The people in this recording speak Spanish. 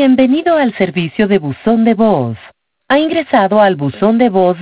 Bienvenido al servicio de buzón de voz. Ha ingresado al buzón de voz